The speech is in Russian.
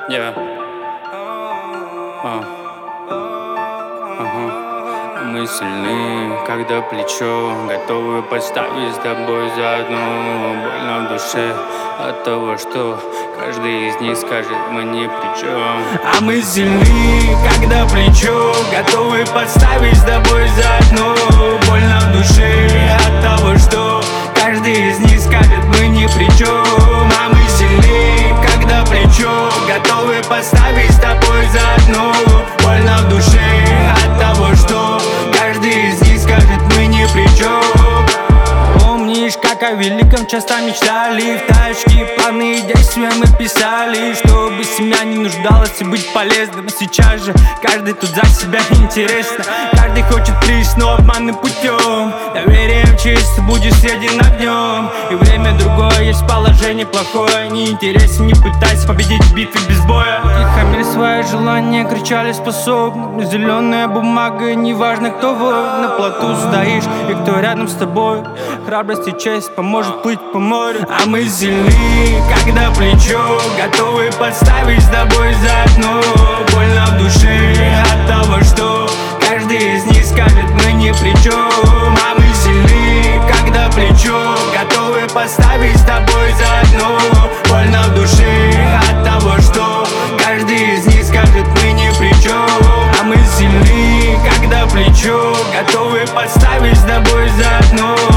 Yeah. Мы сильны, когда плечо готовы подставить с тобой заодно. Больно в душе от того, что каждый из них скажет: мы ни при чем. А мы сильны, когда плечо готовы подставить с тобой заодно. Больно в душе от того, что каждый из них скажет: мы ни при чем. А мы сильны, когда плечо готовы подставить с тобой заодно. Больно в душе от того, что каждый из них скажет: мы ни при чем. Помнишь, как о великом часто мечтали? В тачке планы и действия мы писали, чтобы семья не нуждалась и быть полезным. Сейчас же каждый тут за себя интересно. Каждый хочет приз, но обманным путем. Доверием чисто будешь съеден огнем. И время другое, есть положение плохое. Не интересен, не пытайся победить в битве без боя. Хамили свои желания, кричали способны. Зеленая бумага, неважно кто воин. На плоту стоишь и кто рядом с тобой. Храбрость и честь поможет плыть по морю. А мы сильны, когда плечо готовы подставить с тобой заодно. Больно в душе от того, что каждый из них скажет: мы ни при чем. А мы сильны, когда плечо готовы подставить с тобой заодно. Больно в душе от того, что каждый из них скажет: мы ни при чем. А мы сильны, когда плечо готовы подставить с тобой заодно.